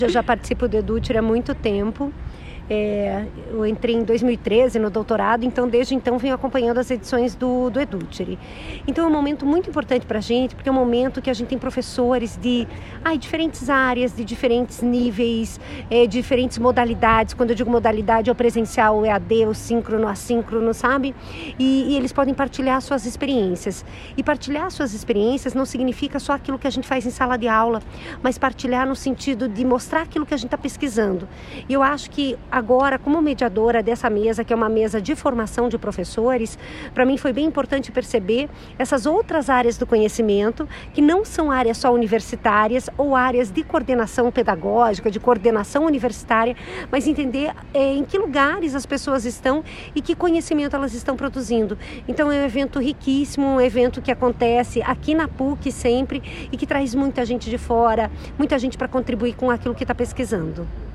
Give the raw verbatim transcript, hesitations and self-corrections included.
Eu já participo do Edutiri há muito tempo. É, eu entrei em dois mil e treze no doutorado, então desde então venho acompanhando as edições do, do Edutiri. Então é um momento muito importante para a gente, porque é um momento que a gente tem professores de ai, diferentes áreas, de diferentes níveis, é, diferentes modalidades. Quando eu digo modalidade, é o presencial, o E A D, o síncrono, o assíncrono, sabe? E, e eles podem partilhar suas experiências. E partilhar suas experiências não significa só aquilo que a gente faz em sala de aula, mas partilhar no sentido de mostrar aquilo que a gente está pesquisando. E eu acho que agora, como mediadora dessa mesa, que é uma mesa de formação de professores, para mim foi bem importante perceber essas outras áreas do conhecimento, que não são áreas só universitárias ou áreas de coordenação pedagógica, de coordenação universitária, mas entender é, em que lugares as pessoas estão e que conhecimento elas estão produzindo. Então é um evento riquíssimo, um evento que acontece aqui na P U C sempre e que traz muita gente de fora, muita gente para contribuir com aquilo que está pesquisando.